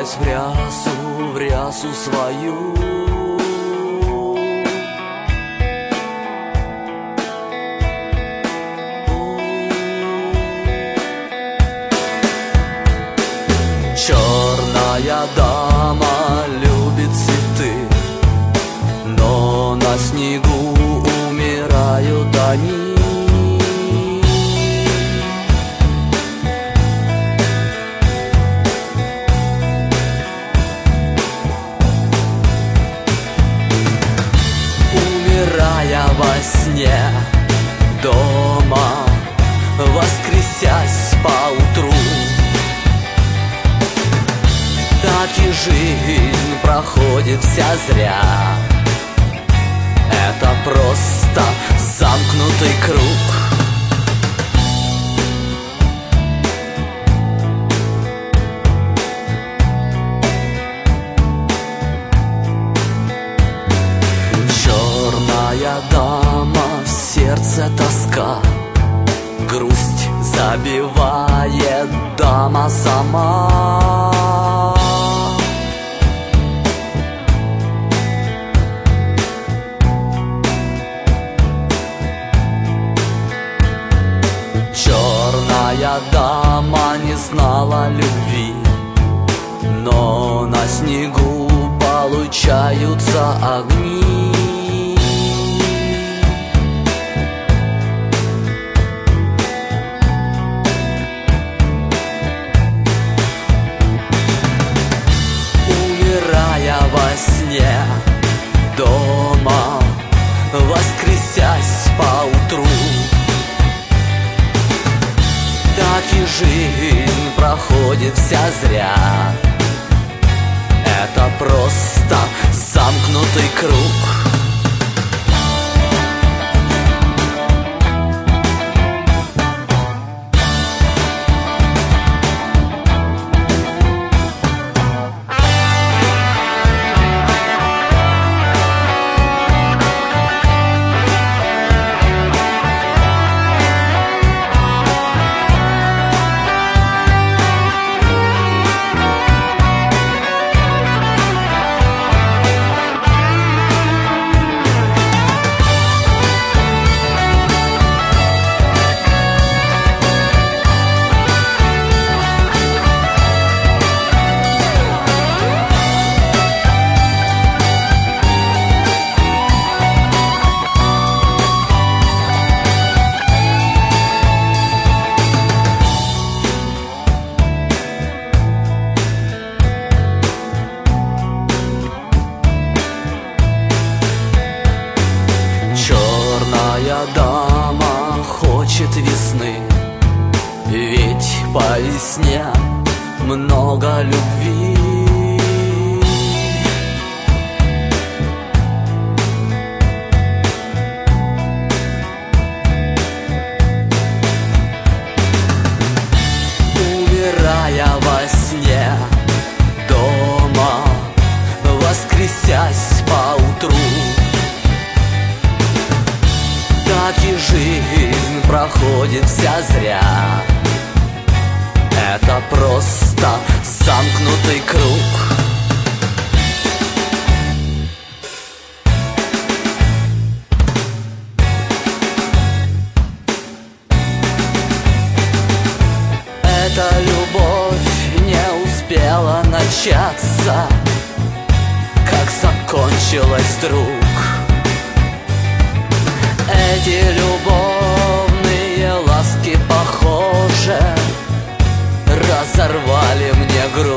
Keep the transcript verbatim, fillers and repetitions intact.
Одевшись в рясу, в рясу свою, черная дама любит цветы, но на снегу умирают они. Умирая во сне дома, воскресясь поутру, так и жизнь проходит вся зря. Это просто замкнутый круг. Черная дама, в сердце тоска, грусть забивает дама сама. Черная дама не знала любви, но на снегу получаются огни. Умирая во сне дома, воскресясь поутру, так и жизнь проходит вся зря. Это просто замкнутый круг. Черная дама хочет весны, ведь по весне много любви. Умирая во сне дома, воскресясь поутру, так и жизнь проходит вся зря. Это просто замкнутый круг. Эта любовь не успела начаться, как закончилась вдруг. Эти любовные ласки, похоже, разорвали мне грудь.